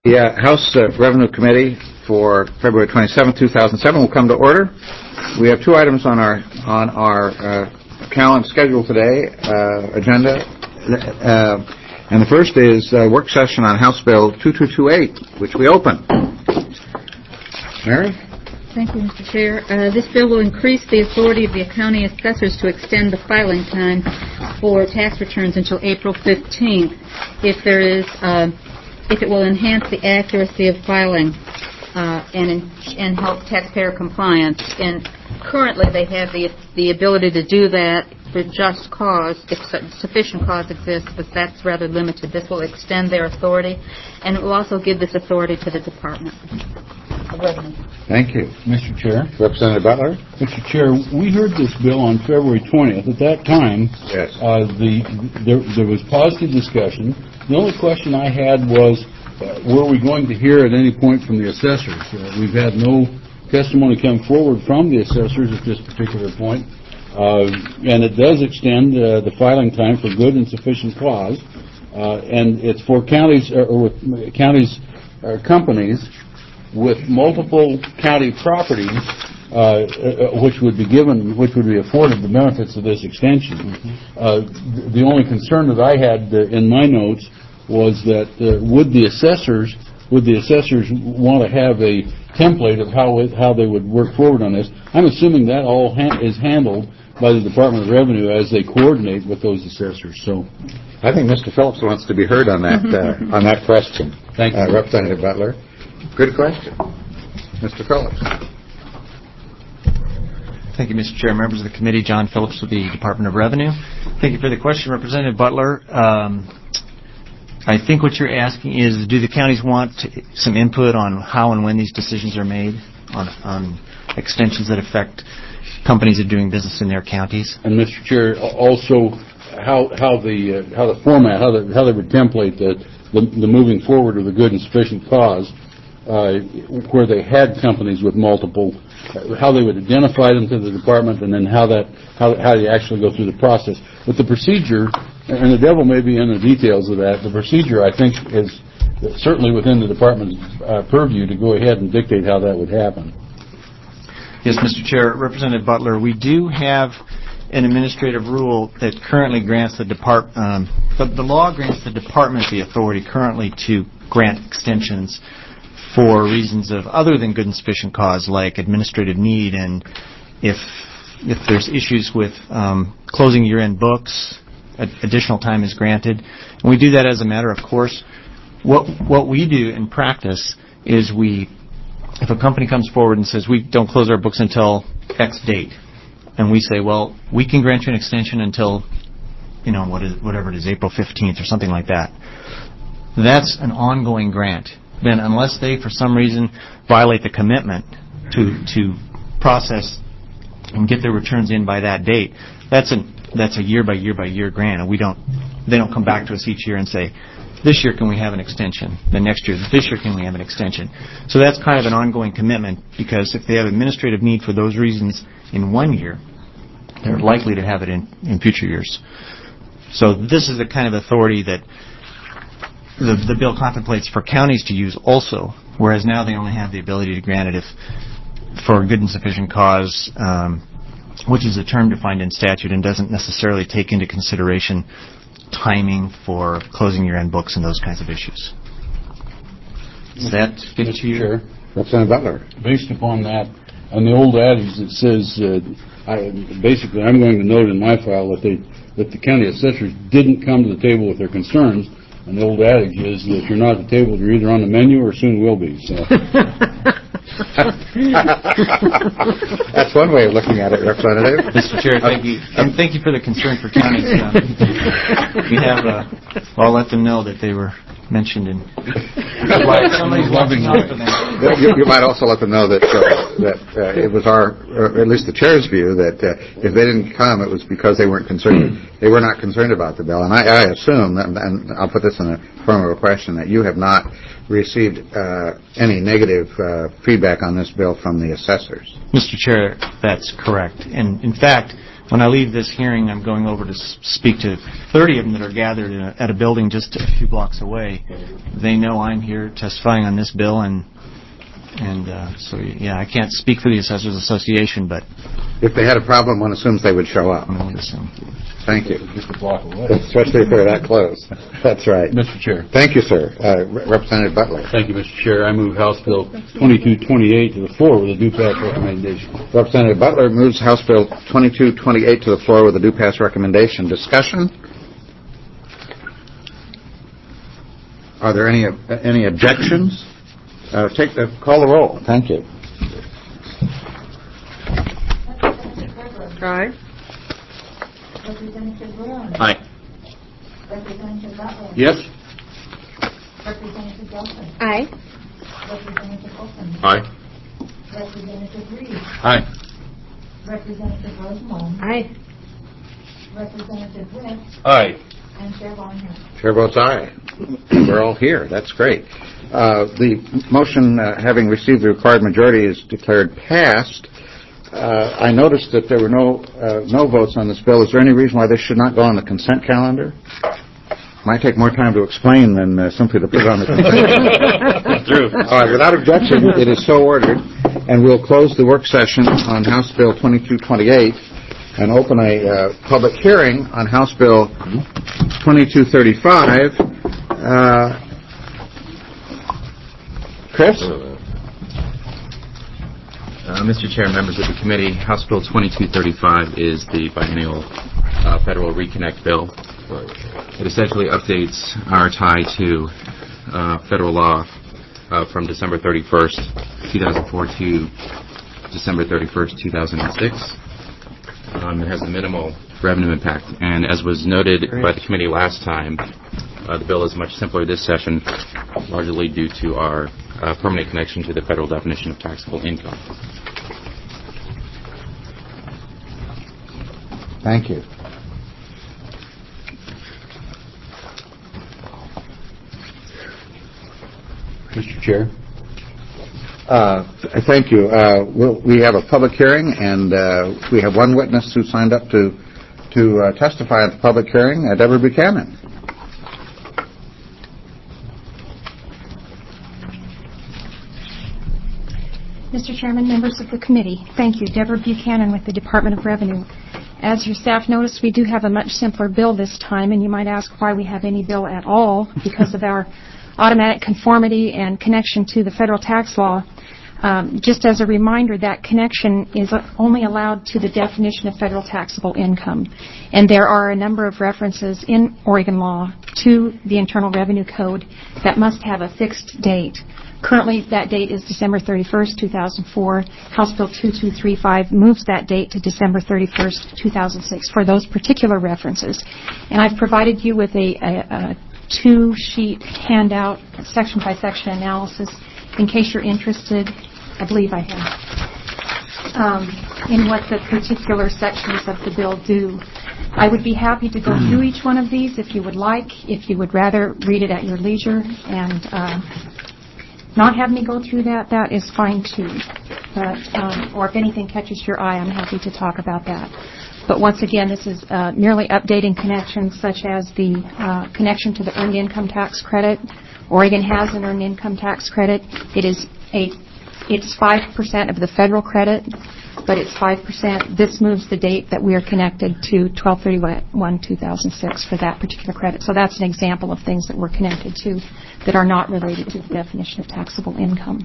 The House Revenue Committee for February 27, 2007 will come to order. We have two items on our calendar schedule today, agenda, and the first is a work session on House Bill 2228, which we open. Mary? Thank you, Mr. Chair. This bill will increase the authority of the county assessors to extend the filing time for tax returns until April 15th if it will enhance the accuracy of filing and help taxpayer compliance. And currently they have the ability to do that for just cause, if sufficient cause exists, but that's rather limited. This will extend their authority, and it will also give this authority to the Department of Revenue. Thank you. Mr. Chair. Representative Butler? Mr. Chair, we heard this bill on February 20th. At that time, yes. There was positive discussion. The only question I had was, were we going to hear at any point from the assessors? We've had no testimony come forward from the assessors at this particular point. And it does extend the filing time for good and sufficient cause. And it's for counties or companies with multiple county properties, which would be afforded the benefits of this extension. The only concern that I had in my notes was that would the assessors want to have a template of how they would work forward on this? I'm assuming that all is handled by the Department of Revenue as they coordinate with those assessors. So, I think Mr. Phillips wants to be heard on that on that question. Thank you, Representative Butler. Good question, Mr. Phillips. Thank you, Mr. Chair. Members of the committee, John Phillips with the Department of Revenue. Thank you for the question, Representative Butler. I think what you're asking is, do the counties want some input on how and when these decisions are made on extensions that affect companies that are doing business in their counties? And Mr. Chair, also how the format, how they would template the moving forward of the good and sufficient cause, where they had companies with multiple, how they would identify them to the department, and then how you actually go through the process. But the procedure, and the devil may be in the details of that, the procedure, I think, is certainly within the department's purview to go ahead and dictate how that would happen. Yes, Mr. Chair. Representative Butler, we do have an administrative rule that currently grants the department, the law grants the department the authority currently to grant extensions for reasons of other than good and sufficient cause, like administrative need, and if there's issues with closing year-end books, additional time is granted. And we do that as a matter of course. What we do in practice is if a company comes forward and says we don't close our books until X date, and we say, well, we can grant you an extension until, whatever it is, April 15th or something like that. That's an ongoing grant. Then unless they, for some reason, violate the commitment to process and get their returns in by that date, that's a year by year grant, and they don't come back to us each year and say, this year can we have an extension? Then next year, this year can we have an extension? So that's kind of an ongoing commitment, because if they have administrative need for those reasons in 1 year, they're likely to have it in future years. So this is the kind of authority that the bill contemplates for counties to use also, whereas now they only have the ability to grant it if for a good and sufficient cause, which is a term defined in statute and doesn't necessarily take into consideration timing for closing your end books and those kinds of issues. Does that fit to you? Sure. Representative Butler. Based upon that, on the old adage that says, basically I'm going to note in my file that the county assessors didn't come to the table with their concerns, and the old adage is that if you're not at the table, you're either on the menu or soon will be. So. That's one way of looking at it, Representative. Mr. Chair, thank you. And thank you for the concern for counties. I'll let them know that they were mentioned in somebody's loving out for them. You might also let them know that it was our, or at least the chair's view, that if they didn't come, it was because they weren't concerned. They were not concerned about the bill. And I assume, and I'll put this in a form of a question, that you have not received any negative feedback on this bill from the assessors. Mr. Chair, that's correct. And in fact, when I leave this hearing, I'm going over to speak to 30 of them that are gathered at a building just a few blocks away. They know I'm here testifying on this bill, and so, yeah, I can't speak for the Assessors Association, but If they had a problem, one assumes they would show up. I would assume. Thank you. Just a block away. Especially if they're that close. That's right. Mr. Chair. Thank you, sir. Representative Butler. Thank you, Mr. Chair. I move House Bill 2228 to the floor with a due pass recommendation. Representative Butler moves House Bill 2228 to the floor with a due pass recommendation. Discussion? Are there any objections? Call the roll. Thank you. Aye. Representative Brown. Aye. Representative Butler. Yes? Representative Delson. Aye. Representative Olson. Aye. Representative Reed. Aye. Representative Rosenbaum. Aye. Representative Witt. Aye. And Chair Bonner. Chair votes aye. We're all here. That's great. The motion, having received the required majority, is declared passed. I noticed that there were no votes on this bill. Is there any reason why this should not go on the consent calendar? Might take more time to explain than simply to put it on the consent calendar. True. All right, without objection, it is so ordered, and we'll close the work session on House Bill 2228 and open a public hearing on House Bill 2235. Chris? Mr. Chair, members of the committee, House Bill 2235 is the biennial federal reconnect bill. It essentially updates our tie to federal law from December 31st, 2004 to December 31st, 2006. It has a minimal revenue impact, and as was noted by the committee last time, the bill is much simpler this session, largely due to our permanent connection to the federal definition of taxable income. Thank you. Mr. Chair. Thank you. We have a public hearing, and we have one witness who signed up to testify at the public hearing, Deborah Buchanan. Mr. Chairman, members of the committee, thank you. Deborah Buchanan with the Department of Revenue. As your staff noticed, we do have a much simpler bill this time, and you might ask why we have any bill at all, because of our automatic conformity and connection to the federal tax law. Just as a reminder, that connection is only allowed to the definition of federal taxable income. And there are a number of references in Oregon law to the Internal Revenue Code that must have a fixed date. Currently, that date is December 31st, 2004. House Bill 2235 moves that date to December 31st, 2006 for those particular references. And I've provided you with a two-sheet handout, section-by-section analysis, in case you're interested. I believe I have, in what the particular sections of the bill do. I would be happy to go through each one of these if you would like. If you would rather read it at your leisure and not have me go through that, that is fine too. But, or if anything catches your eye, I'm happy to talk about that. But once again, this is merely updating connections such as the connection to the Earned Income Tax Credit. Oregon has an Earned Income Tax Credit. It's 5% of the federal credit, but it's 5%. This moves the date that we are connected to 12/31/2006 for that particular credit. So that's an example of things that we're connected to that are not related to the definition of taxable income.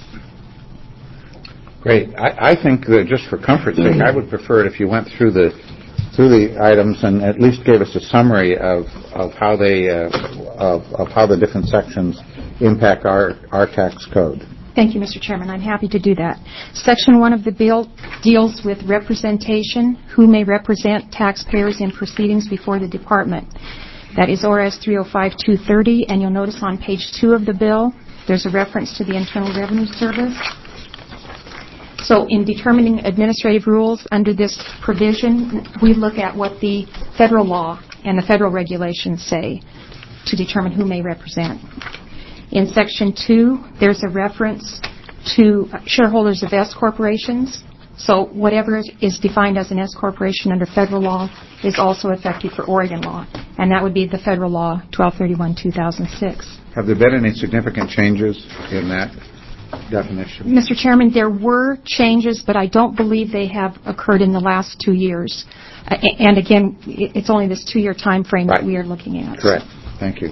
Great. I think that just for comfort's sake, I would prefer it if you went through the items and at least gave us a summary of how they of how the different sections impact our tax code. Thank you, Mr. Chairman. I'm happy to do that. Section 1 of the bill deals with representation, who may represent taxpayers in proceedings before the department. That is ORS 305-230, and you'll notice on page 2 of the bill, there's a reference to the Internal Revenue Service. So in determining administrative rules under this provision, we look at what the federal law and the federal regulations say to determine who may represent. In Section 2, there's a reference to shareholders of S corporations. So whatever is defined as an S corporation under federal law is also effective for Oregon law, and that would be the federal law 1231/2006. Have there been any significant changes in that definition? Mr. Chairman, there were changes, but I don't believe they have occurred in the last 2 years. And again, it's only this 2-year time frame that we are looking at. Correct. Thank you.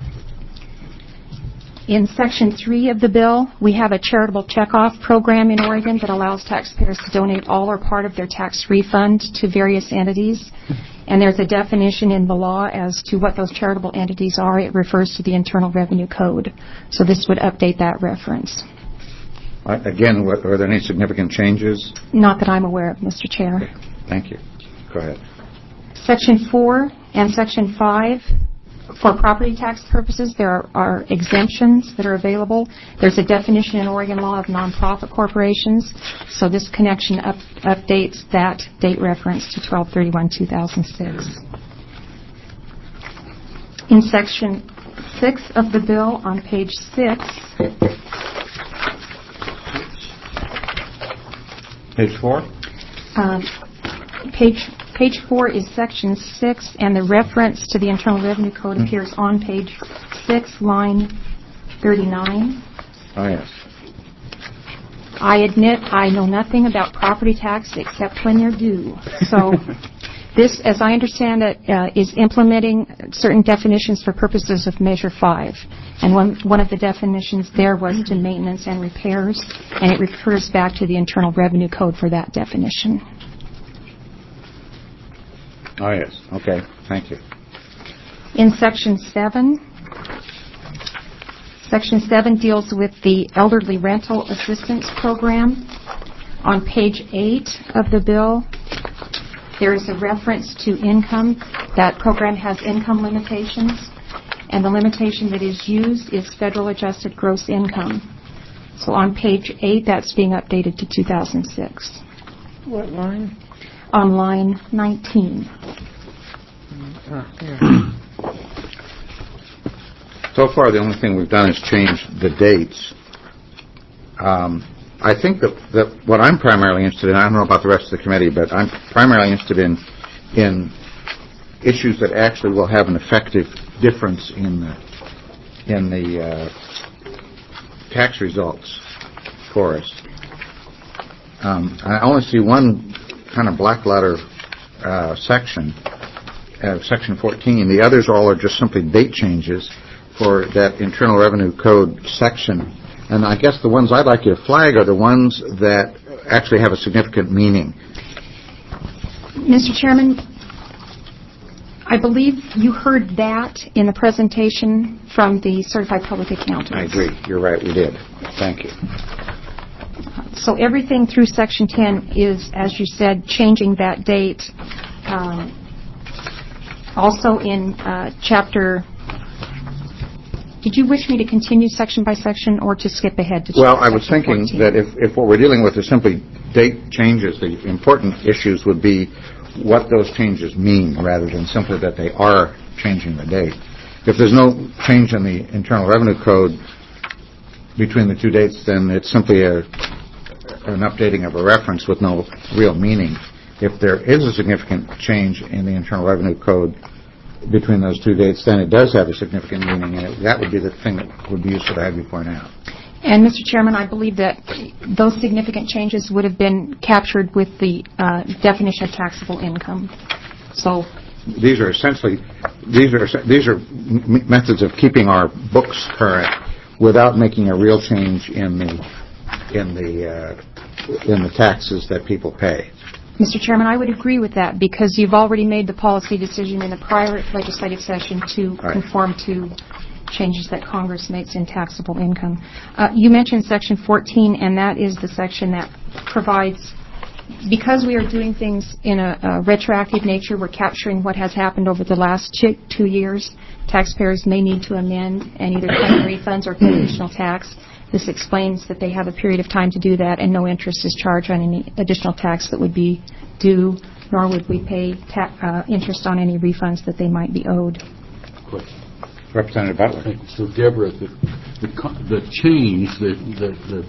In Section 3 of the bill, we have a charitable checkoff program in Oregon that allows taxpayers to donate all or part of their tax refund to various entities. And there's a definition in the law as to what those charitable entities are. It refers to the Internal Revenue Code. So this would update that reference. Again, were there any significant changes? Not that I'm aware of, Mr. Chair. Okay. Thank you. Go ahead. Section 4 and Section 5, for property tax purposes, there are exemptions that are available. There's a definition in Oregon law of nonprofit corporations, so this connection updates that date reference to 12/31/2006. In Section 6 of the bill, on page 6, Page 4? Page 4 is Section 6, and the reference to the Internal Revenue Code appears on page 6, line 39. Oh, yes. I admit I know nothing about property tax except when they're due. So this, as I understand it, is implementing certain definitions for purposes of Measure 5. And one of the definitions there was to maintenance and repairs, and it refers back to the Internal Revenue Code for that definition. Oh, yes. Okay. Thank you. In Section 7, Section 7 deals with the Elderly Rental Assistance Program. On page 8 of the bill, there is a reference to income. That program has income limitations, and the limitation that is used is federal adjusted gross income. So on page 8, that's being updated to 2006. What line? On line 19. So far, the only thing we've done is change the dates. I think that what I'm primarily interested in, I don't know about the rest of the committee, but I'm primarily interested in issues that actually will have an effective difference in the tax results for us. I only see one kind of black letter section, Section 14. The others all are just simply date changes for that Internal Revenue Code section. And I guess the ones I'd like you to flag are the ones that actually have a significant meaning. Mr. Chairman, I believe you heard that in the presentation from the Certified Public Accountants. I agree. You're right. We did. Thank you. So everything through Section 10 is, as you said, changing that date. Also in Chapter... Did you wish me to continue section by section or to skip ahead to Well, I was thinking 14? that if what we're dealing with is simply date changes, the important issues would be what those changes mean rather than simply that they are changing the date. If there's no change in the Internal Revenue Code between the two dates, then it's simply an updating of a reference with no real meaning. If there is a significant change in the Internal Revenue Code between those two dates, then it does have a significant meaning, and that would be the thing that would be useful to have you point out. And, Mr. Chairman, I believe that those significant changes would have been captured with the definition of taxable income. So these are essentially methods of keeping our books current without making a real change in the taxes that people pay. Mr. Chairman, I would agree with that because you've already made the policy decision in the prior legislative session to conform to changes that Congress makes in taxable income. You mentioned Section 14, and that is the section that provides, because we are doing things in a retroactive nature, we're capturing what has happened over the last 2 years. Taxpayers may need to amend and either claim refunds or pay additional tax. This explains that they have a period of time to do that, and no interest is charged on any additional tax that would be due, nor would we pay interest on any refunds that they might be owed. Question. Representative Butler. So, Deborah, the change, the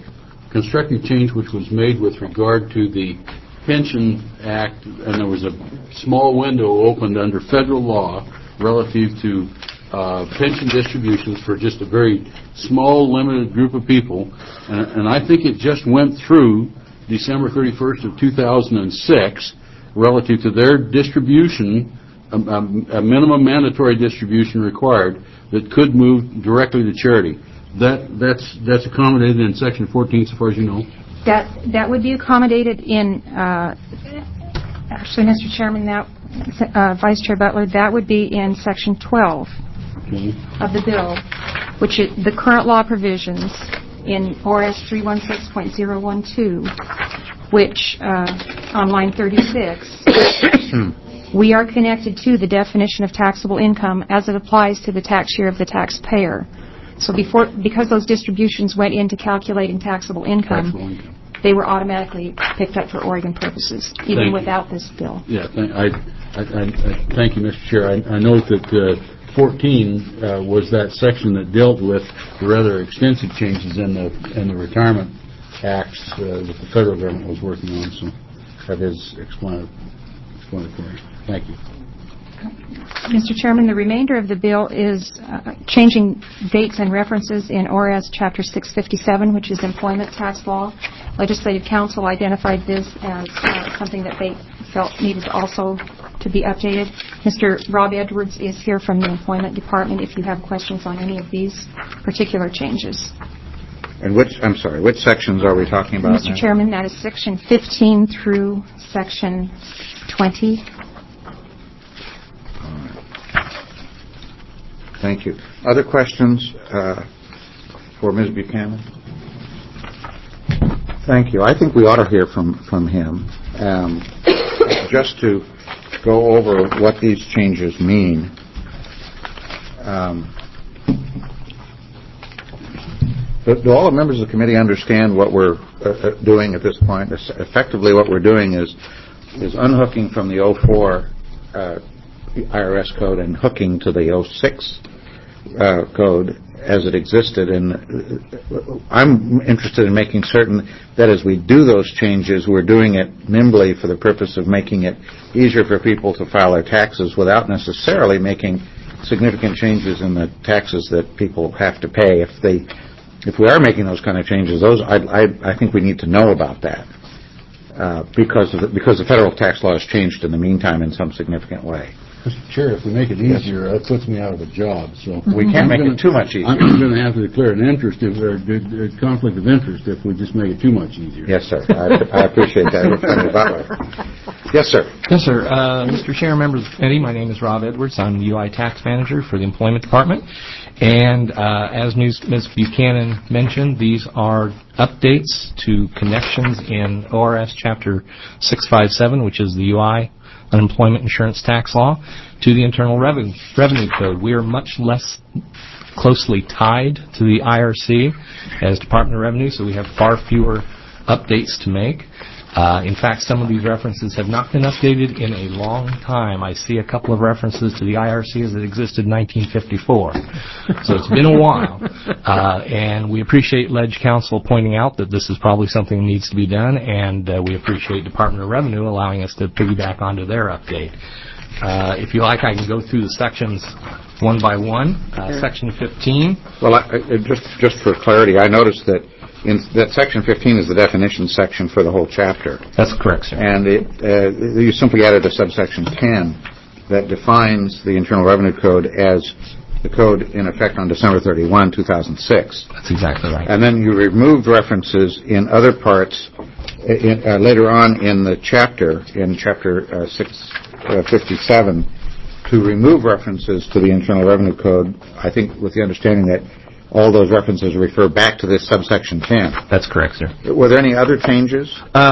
constructive change which was made with regard to the Pension Act, and there was a small window opened under federal law relative to pension distributions for just a very small, limited group of people, and I think it just went through December 31st of 2006 relative to their distribution, a minimum mandatory distribution required that could move directly to charity. That's accommodated in Section 14, so far as you know? That would be accommodated in, actually, Mr. Chairman, Vice Chair Butler, that would be in Section 12 of the bill, which is the current law provisions in ORS 316.012, which, on line 36, we are connected to the definition of taxable income as it applies to the tax year of the taxpayer. So because those distributions went into calculating taxable income, they were automatically picked up for Oregon purposes, even without this bill. Yeah, thank you, Mr. Chair. I note that 14 was that section that dealt with the rather extensive changes in the retirement acts that the federal government was working on. So that is explanatory. Thank you. Mr. Chairman, the remainder of the bill is changing dates and references in ORS Chapter 657, which is employment tax law. Legislative Council identified this as something that they felt needed also to be updated. Mr. Rob Edwards is here from the Employment Department if you have questions on any of these particular changes. And which sections are we talking about Mr. now? Chairman, that is Section 15 through Section 20. Thank you. Other questions for Ms. Buchanan? Thank you. I think we ought to hear from him just to go over what these changes mean. Do all the members of the committee understand what we're doing at this point? Effectively, what we're doing is unhooking from the 04 IRS code and hooking to the 06 code as it existed. And I'm interested in making certain that as we do those changes, we're doing it nimbly for the purpose of making it easier for people to file their taxes without necessarily making significant changes in the taxes that people have to pay. If we are making those kind of changes, I think we need to know about that because the federal tax law has changed in the meantime in some significant way. Mr. Chair, if we make it easier, that puts me out of a job. So we can't make it too much easier. I'm going to have to declare an interest or a conflict of interest if we just make it too much easier. Yes, sir. I appreciate that, Representative Butler. Yes, sir. Yes, sir. Mr. Chair, members of the committee, my name is Rob Edwards. I'm the UI Tax Manager for the Employment Department. And as Ms. Buchanan mentioned, these are updates to connections in ORS Chapter 657, which is the UI Unemployment Insurance Tax Law, to the Internal Revenue Code. We are much less closely tied to the IRC as Department of Revenue, so we have far fewer updates to make. In fact, some of these references have not been updated in a long time. I see a couple of references to the IRC as it existed in 1954. So it's been a while. And we appreciate Ledge Council pointing out that this is probably something that needs to be done, and we appreciate Department of Revenue allowing us to piggyback onto their update. If you like, I can go through the sections one by one. Section 15. Well, just for clarity, I noticed that that Section 15 is the definition section for the whole chapter. That's correct, sir. And you simply added a subsection 10 that defines the Internal Revenue Code as the code in effect on December 31, 2006. That's exactly right. And then you removed references in other parts later on in the chapter, in Chapter 657, to remove references to the Internal Revenue Code, I think with the understanding that all those references refer back to this subsection 10. That's correct, sir. Were there any other changes?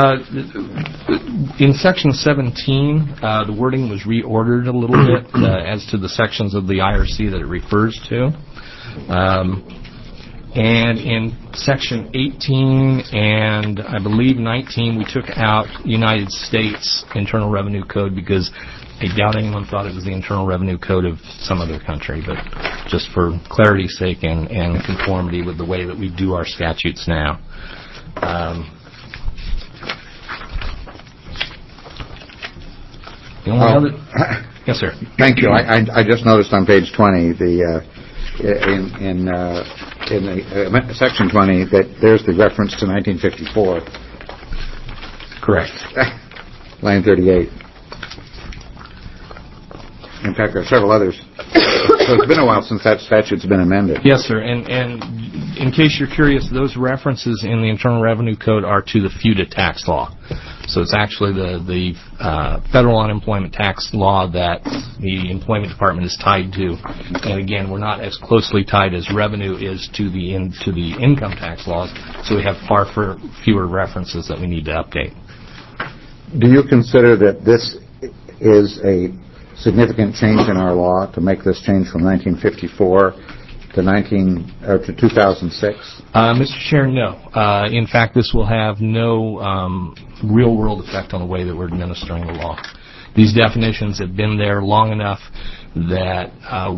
In Section 17, the wording was reordered a little bit as to the sections of the IRC that it refers to. And in Section 18 and I believe 19, we took out United States Internal Revenue Code because I doubt anyone thought it was the Internal Revenue Code of some other country, but just for clarity's sake and conformity with the way that we do our statutes now. The only other... Yes, sir. Thank you. I just noticed on page 20, in the section 20, that there's the reference to 1954. Correct. Line 38. In fact, there are several others. So it's been a while since that statute's been amended. Yes, sir. And in case you're curious, those references in the Internal Revenue Code are to the FUTA tax law. So it's actually the federal unemployment tax law that the Employment Department is tied to. And again, we're not as closely tied as revenue is to the income tax laws. So we have far fewer references that we need to update. Do you consider that this is a significant change in our law to make this change from 1954 to 2006? Mr. Chair, no. In fact, this will have no real-world effect on the way that we're administering the law. These definitions have been there long enough that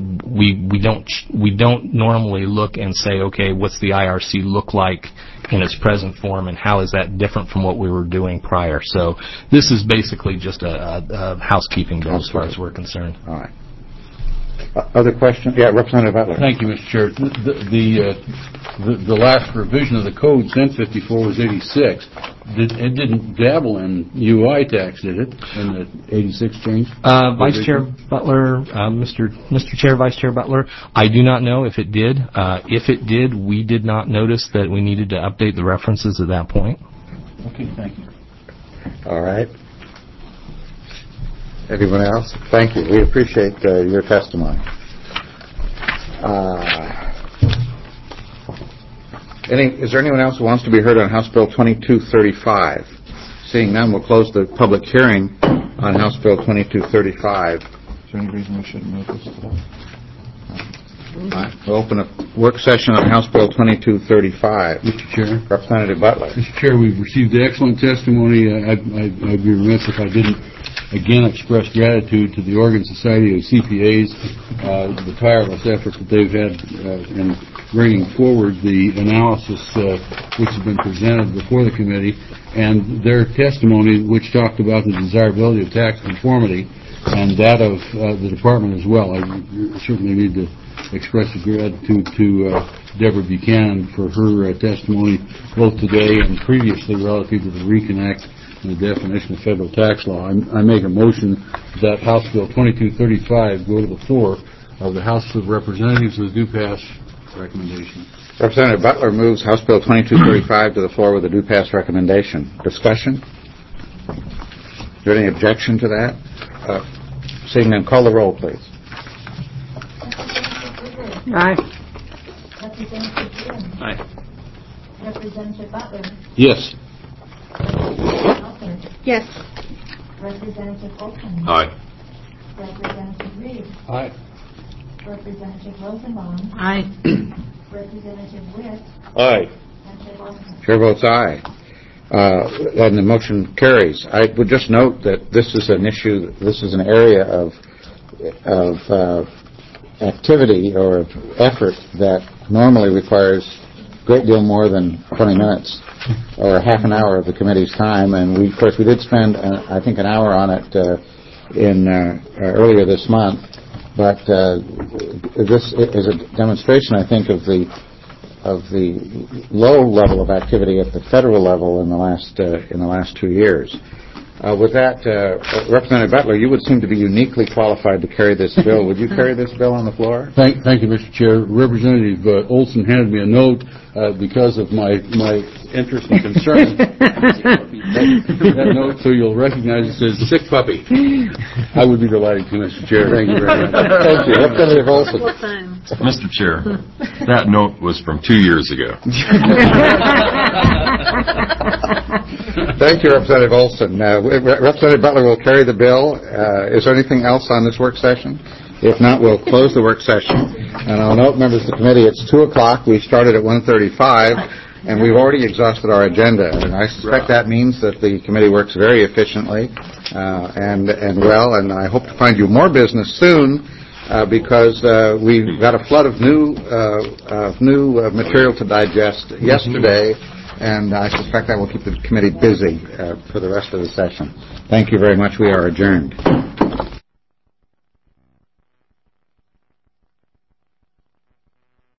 we don't normally look and say, okay, what's the IRC look like in its present form, and how is that different from what we were doing prior? So this is basically just a housekeeping bill as far as we're concerned. All right. Other questions? Yeah, Representative Butler. Thank you, Mr. Chair. The last revision of the code since 54 was 86. It didn't dabble in UI tax, did it, in the 86 change? Vice Chair Butler, Mr. Chair, Vice Chair Butler, I do not know if it did. If it did, we did not notice that we needed to update the references at that point. Okay, thank you. All right. Anyone else? Thank you. We appreciate your testimony. Is there anyone else who wants to be heard on House Bill 2235? Seeing none, we'll close the public hearing on House Bill 2235. Is there any reason we shouldn't move this today? All right. We'll open a work session on House Bill 2235. Mr. Chair. Representative Butler. Mr. Chair, we've received excellent testimony. I'd be remiss if I didn't again express gratitude to the Oregon Society of CPAs, the tireless effort that they've had in bringing forward the analysis which has been presented before the committee, and their testimony which talked about the desirability of tax conformity, and that of the department as well. I certainly need to express gratitude to Deborah Buchanan for her testimony both today and previously relative to the Reconnect and the definition of federal tax law. I make a motion that House Bill 2235 go to the floor of the House of Representatives with a due pass recommendation. Representative Butler moves House Bill 2235 to the floor with a due pass recommendation. Discussion? Is there any objection to that? Seeing none, call the roll, please. Aye. Representative Green. Aye. Representative Butler. Yes. Yes. Representative Olson. Aye. Representative Reed. Aye. Representative Rosenbaum. Aye. Representative Witt. Aye. And Chair Boston. Chair votes aye. And the motion carries. I would just note that this is an issue, this is an area of activity or effort that normally requires a great deal more than 20 minutes or half an hour of the committee's time. And we did spend, I think, an hour on it earlier this month. But this is a demonstration, I think, of the low level of activity at the federal level in the last 2 years. With that, Representative Butler, you would seem to be uniquely qualified to carry this bill. Would you carry this bill on the floor? Thank you, Mr. Chair. Representative Olson handed me a note because of my interest and concern. that note, so you'll recognize it, says sick puppy. I would be delighted to, Mr. Chair. Thank you very much. Thank you. Representative Olson. Mr. Chair, that note was from 2 years ago. Thank you, Representative Olson. Representative Butler will carry the bill. Is there anything else on this work session? If not, we'll close the work session. And I'll note, members of the committee, it's 2 o'clock. We started at 1:35, and we've already exhausted our agenda. And I suspect that means that the committee works very efficiently and well. And I hope to find you more business soon because we got a flood of new material to digest yesterday. and I suspect that will keep the committee busy for the rest of the session. Thank you very much. We are adjourned.